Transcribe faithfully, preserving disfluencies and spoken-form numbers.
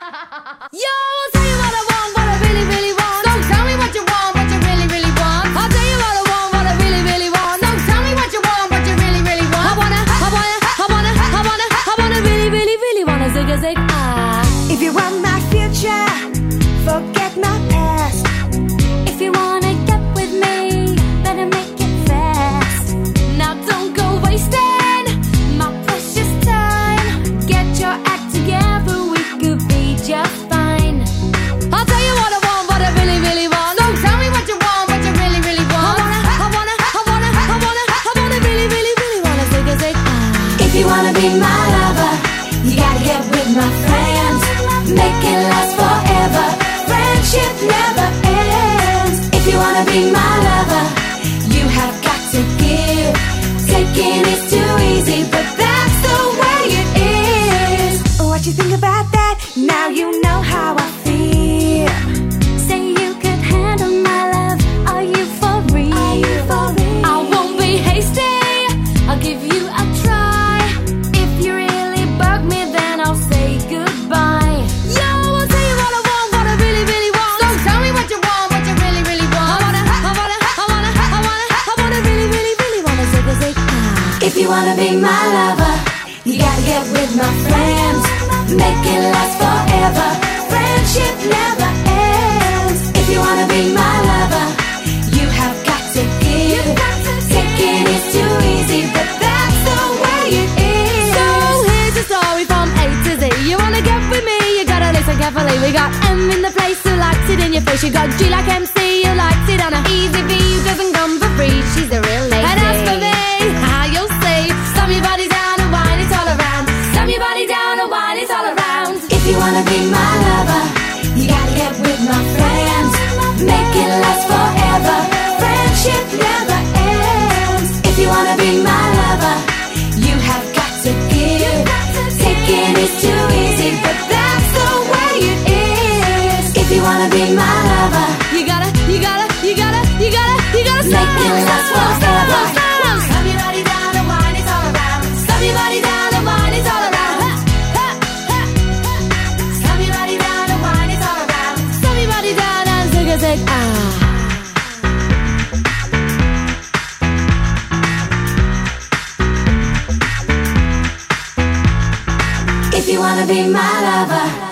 Yo, I'll tell you what I want, what I really, really want. So tell me what you want, what you really, really want. I'll tell you what I want, what I really, really want. So tell me what you want, what you really, really want. I wanna, I wanna, I wanna, I wanna, I wanna really, really, really wanna zig a zig ah. If you want my future, forget my past. If you wanna get with me, better make it fast. Now don't go wasting my precious time. Get your act together, we could be just fine. I'll tell you what I want, what I really, really want. So tell me what you want, what you really, really want. I wanna, I wanna, I wanna, I wanna, I wanna really, really, really wanna zig a zig ah. If you wanna be my lover, you gotta get with my friends. Make it last forever. Friendship never ends. If you wanna be my lover, you have got to give. Taking is too easy, but that's the way it is. What you think about that? Now you know how I feel. Say you could handle my love. Are you for real? Are you for real? I won't be hasty. I'll give you a try. If you really bug me, then I'll say goodbye. Yo, I'll tell you what I want, what I really, really want. So tell me what you want, what you really, really want. I wanna, I wanna, I wanna, I wanna, I wanna really, really, really wanna zig a zig ah. If you wanna be my lover, you gotta get with my friends. Make it last forever. Friendship never ends. If you wanna be my lover, you have got to give. Taking is too easy, but that's the way it is. So here's a story from A to Z. You wanna get with me, you gotta listen carefully. We got M in the place who likes it in your face. You got G like M C who likes it on a easy V who doesn't come for free. She's a real lady. And as for me, how you'll see, slam your body down and wine it all around. Slam your body down and wine it all around. If you wanna be my lover, you gotta get with my friends. Make it last forever. Friendship never ends. If you wanna be my lover, you have got to give. Taking is too easy, but that's the way it is. If you wanna be my lover, You gotta, you gotta, you gotta, you gotta, you gotta make it last forever. Slam your body down and wine it all around. Slam your body down and wine it all around. Slam your body down and wine it all around. Slam your body down and zig a zig ah. If you wanna be my lover,